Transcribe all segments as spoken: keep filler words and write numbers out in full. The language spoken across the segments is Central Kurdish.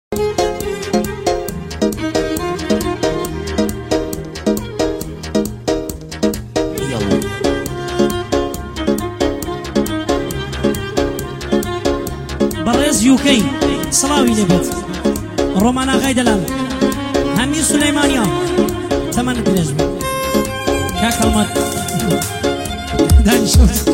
برز يوكي صلاوي لبت رومانا غايدلال همي سليمانيا ثمان درجة كاكلمات داني شوت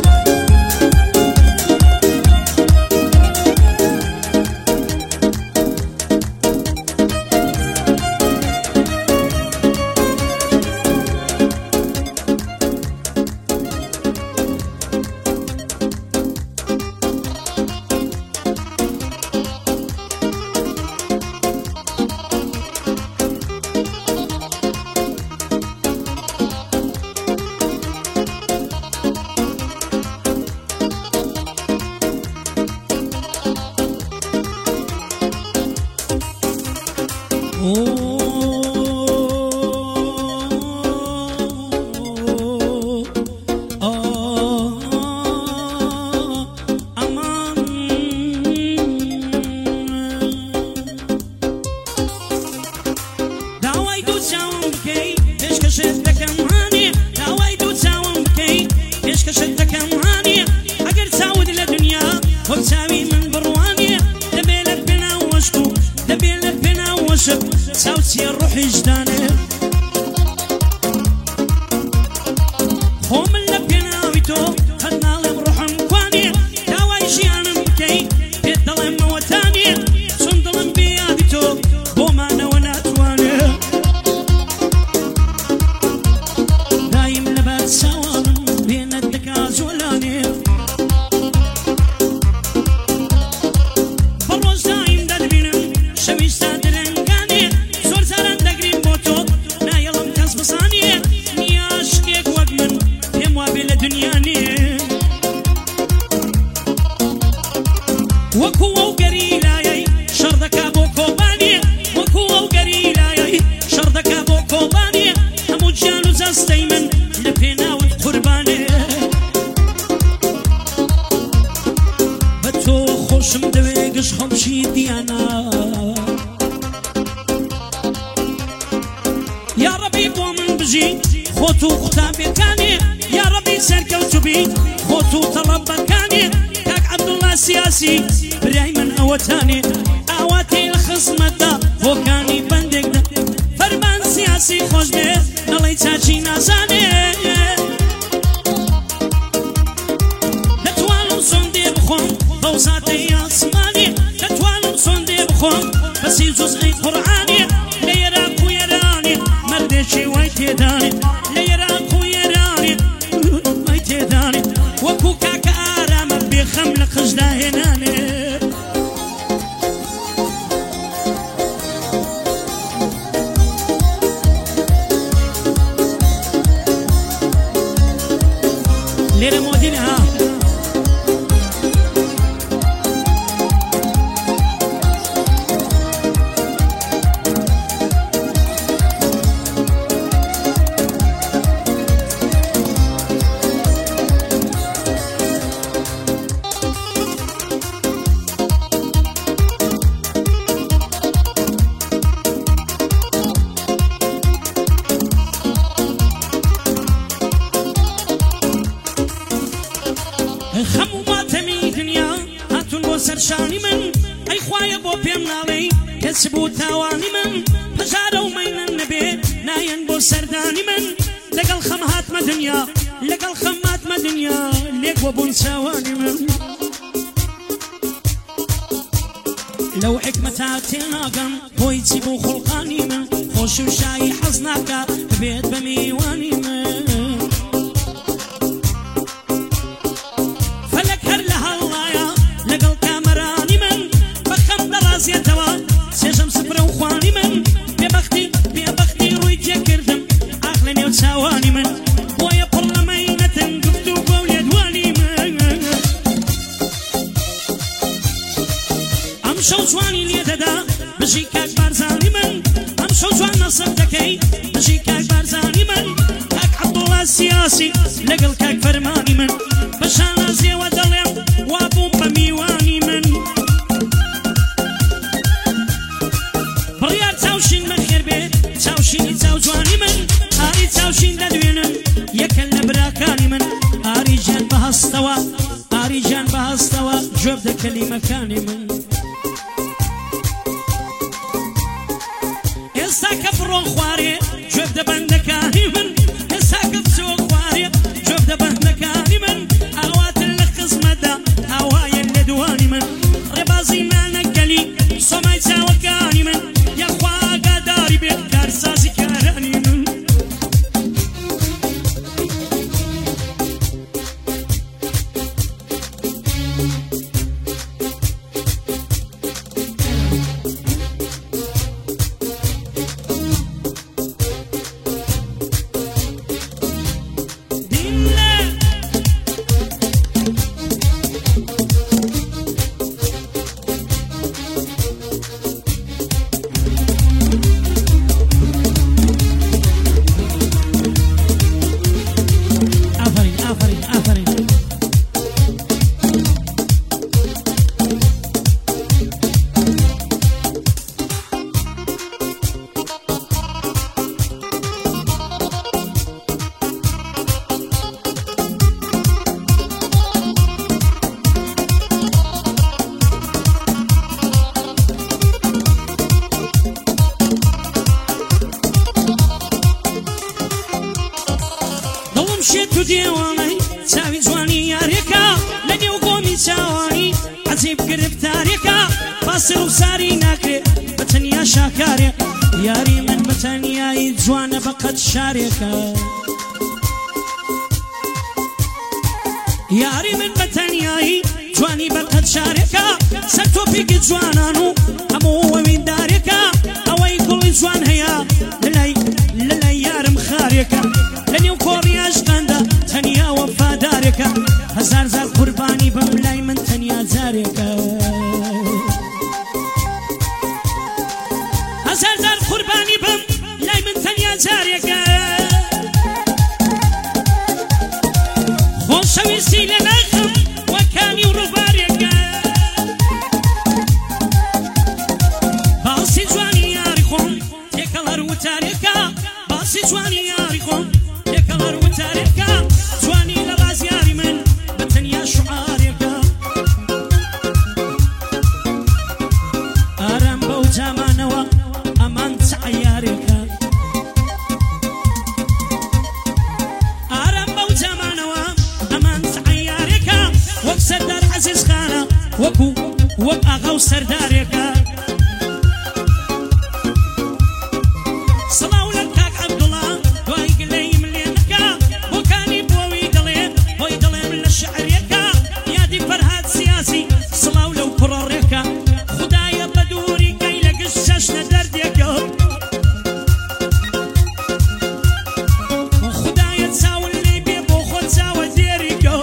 بەهەستەوە ئاریجان بەهەستەوە جوێ بدە کەلیمەکانی من ئێستا کە بڕۆ خوارێ جوێ بدە بەندەکانی من ئێستا کە بچۆ خوارێ جوێ بدە بەندەکانی من ئاواتر لە قزمەتدا هاوایە لە دوانی من ڕێبازی نانەگەلی سۆمای چاوەکانی من یاخوا ئاگاداری بێت کارسازی کارانی من شێت و دێوانەی چاوی جوانی یارێکە لە نێو گۆمی چاوانی عەجیب گرفتارێکە پاسر و ساری ناکرێ بە تەنیا شاکارێ یاری من بە تەنیایی جوانە بەقەت شارێکە یاری من بە تەنیایی جوانی بەقەت شارێکە سەر تۆپێکی جوانان و هەموو وەویندارێکە ئەوەی گوڵی جوان هەیە لەلای لەلای یارم خارێکە لە نێو کۆڕی عەشقاندا تەنیا وەفادارێکە هەزار زار قوربانی بەم لای من تەنیا جارێکە هەزار زار قوربانی بەم لای من تەنیا جارێکە خۆشەویستی لە ناخم وەکانی و ڕووبارێکە باسی جوانی یاری خۆم تێکەڵ هەر وتارێکە باسی جوانی یاری خۆم تێکەڵ هەر وتارێکە جوانی لە ڕازیاری من بە تەنیا شوعارێکە ئارام بەو جامانەوە ئەمان چ عەیارێکە ئارام بەو جامانەوە ئەمان چ عەیارێکە وەک سەردار عەزیز خانە وەکو وەک ئاغا و سەردارێکە سڵاو لە کاک عەبدوڵڵا دوای گلەی ملێنەکە بۆکانی بۆوی دەڵێ بۆی دەڵێ من لە شعرێکە یادی فەرهاد سیاسی سڵاو لەو کوڕەڕێکە خودایە بە دووری کەی لە گشت چەشنە دەردێکە خودایە چاون لێی بێ بۆ خۆت چاوە دێریکە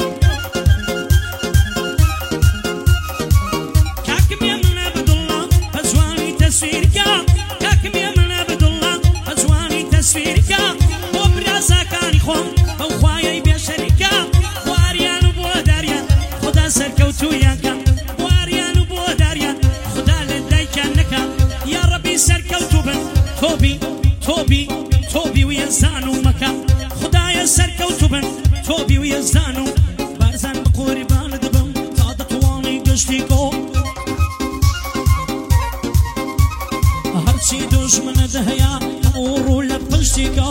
کاکم یە من عەبدوڵڵا بە جوانی تەسویرکە کاکم یە من عەبدوڵڵا بە جوانی تەسویرکە بۆ برازاکانی خۆم بەو خوایەی بێشەریکە واریان و بۆ داریان خدا سەرکەوتوویانکە واریان و بۆ داریان خدا لە دایکیان نەکە یا ڕەبی سەرکەوتوو بن تۆبی تۆبی تۆبی و یەزدان و مەکە خدایە سەرکەوتوو بن تۆبی و یەزدان و بارزان بە قوربانت بم تا دەتوانی گەشتی کۆ هەرچی دوژمنت هەیە هەموو ڕوو لە پشتیکە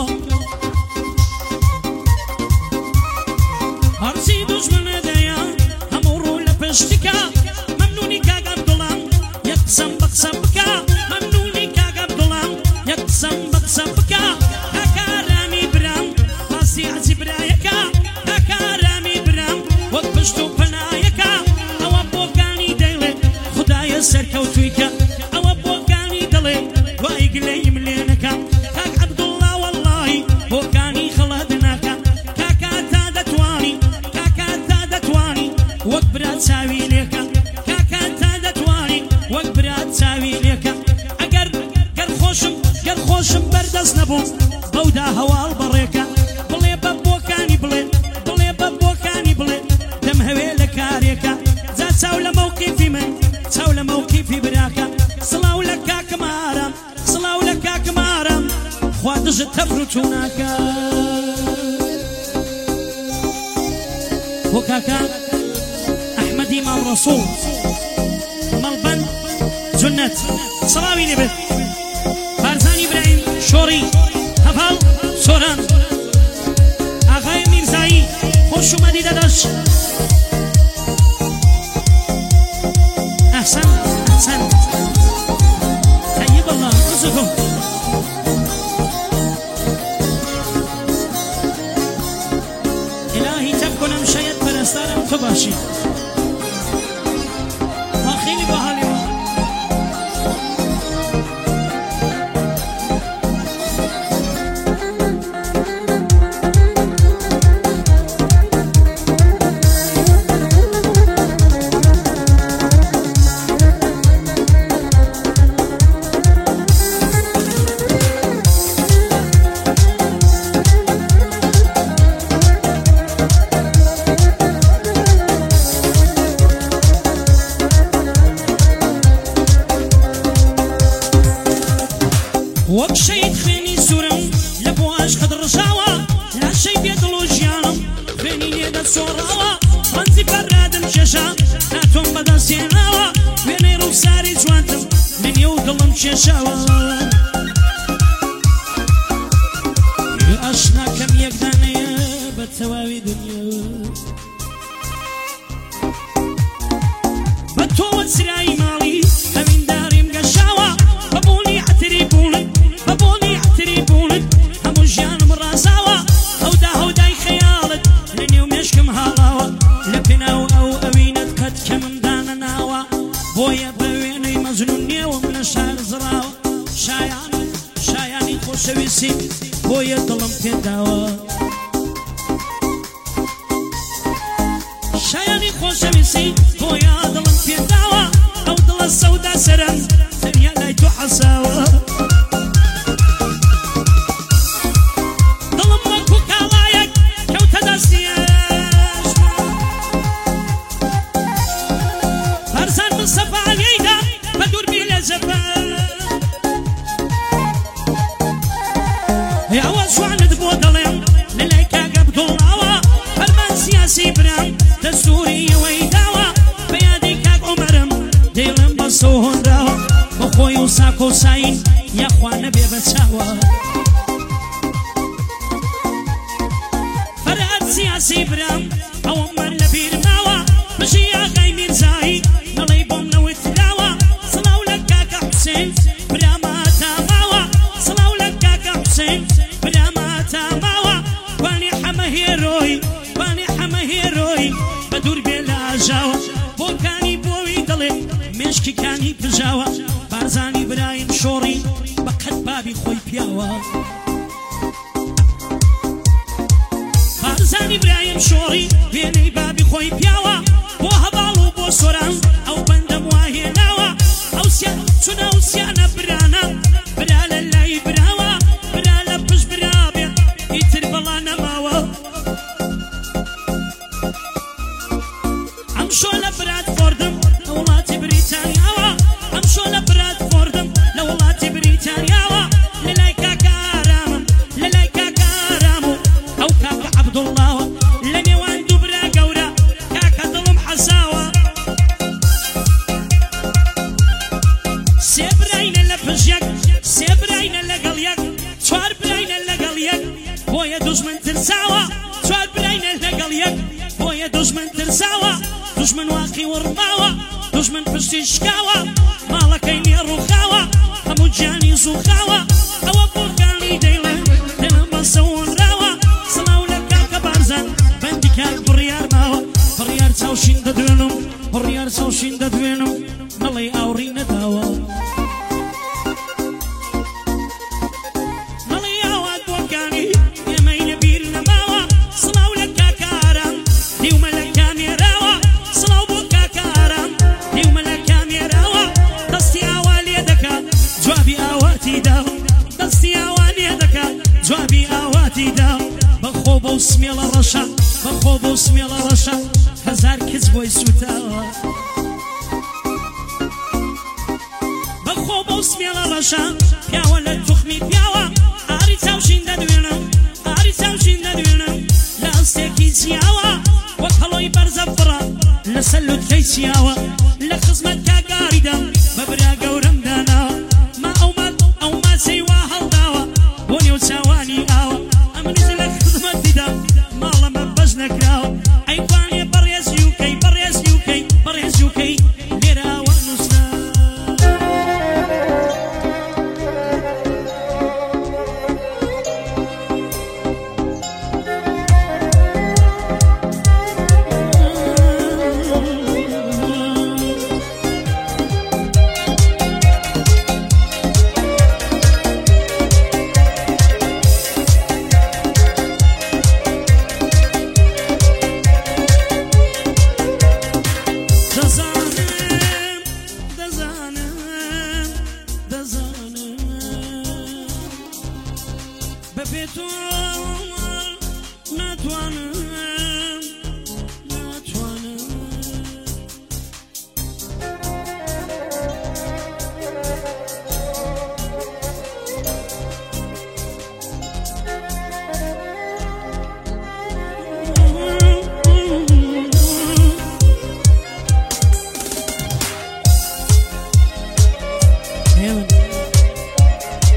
هەرچی دوژمنت هەیە هەموو ڕوو لە پشتیکە مەمنوونی کاک عەبدوڵڵا یەک قسەم بە قسەم بکە مەمنوونی کاک عەبدوڵڵا یەک قسەم بە قسەم بکە کاکارامی برام ڕاستی عەجیب برایەکە کاکارامی برام وەک پشت و پەنایەکە ئەوە بۆکانی دەیڵێ خودایە سەرکەوتوویکە ئەوە بۆکانی دەڵێ دوای گلەی ملێنەکە کاک عەبدوڵڵا وەڵڵاهی بۆکانی خەڵەت ناکە کاکا تا دەتوانی کاکا تا دەتوانی وەک برات چاوی لێکە کاکا تا دەتوانی وەک برات چاوی لێکە ئەگەر گەر خۆشم گەر خۆشم بەردەست نەبوو بەودا هەواڵ بەڕێکە بڵێ بە بۆکانی بڵێ بڵێ بە بۆکانی بڵێ دەم هەوێ لە کارێکە جا چاو لە مەوقیفی من چاو لە مەوقیفی براکە سڵاو لە کاکم ئارام سڵاو لە کاکم ئارام خوا دژت تەبر و چووناکە وكاكا أحمد إمام رسول ملبن جنة صلاوي لبت بارزان إبراهيم شوري هفال سوران آغای میرزایی خوش اومدی داداش احسن احسن طیب الله رزقكم الهی تکنم شاید پرستارم تو باشی ما خیلی باحالی ما وەک شەید خوێنی سوورم لە بۆش قەت ڕژاوە لا شەی بێدڵۆژیانم خوێنی لێدە سۆڕاوە ڕەنجی پەرادم کێشا ناتۆم بەدەستێناوە وێنەی ڕووساری جوانتم لە نێو دڵم کێشاوە ئاشناکەم یەکدانەیە بە تەواوی دنیا بە تۆوە چرایی ماڵی هەمینداریم گەشاوە بەبوونی عەتری بوونت بەبوونی عەتری بوونت هەموو ژیانم ڕازاوە ئەودا هەودای خەیاڵت لە نێو مێشکم هاڵاوە لە پێناو ئەو ئەوینت قەت کەمم دانە ناوە بۆیە بە وێنەی مەزنون نێوم لە شار زراوە شایانی شایانی خۆشەویستی بۆیە دڵم پێداوە شایانی خۆشەویستی بۆیە دڵم پێداوە ئەو دڵە سەودا سەرم تەنیا لای تۆ حەساوە دڵم وەکو کاڵایەک کەوتە دەستیەش بەرزان مستەفا عەلەیدا بە دووربی لە جەبەر ئەوە جوانت بۆ دەڵێم لە لای کاک عەبدوڵڵاوە فەرمان سیاسی برام دەستووری ئەوەی داوە بە یادی کاک عومەرم دێڵم بەسەو هۆنداوە بە خۆی و ساکۆ و ساین یاخوا نەبێ بە چاوە فەرهاد سیاسی برام ئەوەمەر لە بیر ماوە بژی ئاغای میرزایی دەڵێی بۆم نەوتراوە سڵاو لە کاکە حوسێن براما تاماوە سڵاو لە کاکە حوسێن براما تاماوە وانی حەمە هێرۆی وانی حەمە هێرۆی بە دوور بێ لە ئاژاوە بۆکانی بۆوی دڵێ مێشکیکانی پژاوە بارزانی برایم شۆڕی بە قەت بابی خۆی پیاوە بارزانی برایم شۆڕی وێنەی بابی خۆی پیاوە بۆ هەباڵ و بۆ سۆران ئەو بەندەم واهێناوە ئەو سیا چونە و سیانە برانە برا لە لای براوە برا لە پشت برابێ ئیتر بەڵا نەماوە ئەمشۆ لە براتفۆردم لە وڵاتی بریتانیاوە ئەمشۆ لە براتفۆردم لە وڵاتی بریتانیاوە لە لای کاکە ئارامم لە لای کاکە ئارام و ئەو کاکە عەبدوڵڵاوە لە نێوان دوو برا گەورە کاکە دڵم حەساوە سێ براینە لە پشت یەک سێ براینە لەگەڵ یەک چوار براینە لەگەڵ یەک بۆیە دوژمن ترساوە چوار براینە لەگەڵ یەک بۆیە دوژمن ترساوە دوژمن واقی وڕماوە دوژمن پشتی شکاوە ماڵەکەی لێ ڕووخاوە هەموو گیانی زووخاوە ئەوە بۆکانی دەیڵێن دڵم بەسە وەنراوە سڵاو لە کاکە بارزان بەندی کاک بڕیار ماوە بڕیار چاوشین دەدوێنم بڕیار چاوشین دەدوێنم نەڵێ ئاوڕی نەداوە نەڵێ ئاوات بۆکانی ئێمەی لەبیر نەماوە سڵاو لە کاکە ئارام دیومە لە کامێراوە سڵاو بۆ کاکە ئارام دیومە لە کامێراوە دەستی ئاوا لێ دەکات جوابی ئاواتی داوە دەستی ئاوا لێ دەکات جوابی ئاواتی داوە بەخۆ بەو سمێڵە ڕەشە بەخۆ بەو سمێڵە ڕەشە هەزار کەس بۆی سوتاوە بەخۆ بەو سمێڵە ڕەشە پیاوە لە توخمی پیاوە ئاری چاوشین دەدوێنم ئاری چاوشین دەدوێنم لە ئەستێکی جیاوە وەک هەڵۆی تسلط كيسياوة لخزمة كاقاردا ببرا قورم داناوة ما أو مال أو ما سيوا هالداوة بوني وساواني آوة أمنيز لخزمة دا مالا ما بجنا كراوة أيواني بريس يوكي بريس يوكي بريس يوكي ليرا ونصنا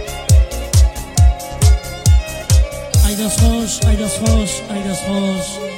Ai das Roos, ai das Roos, ai das Roos.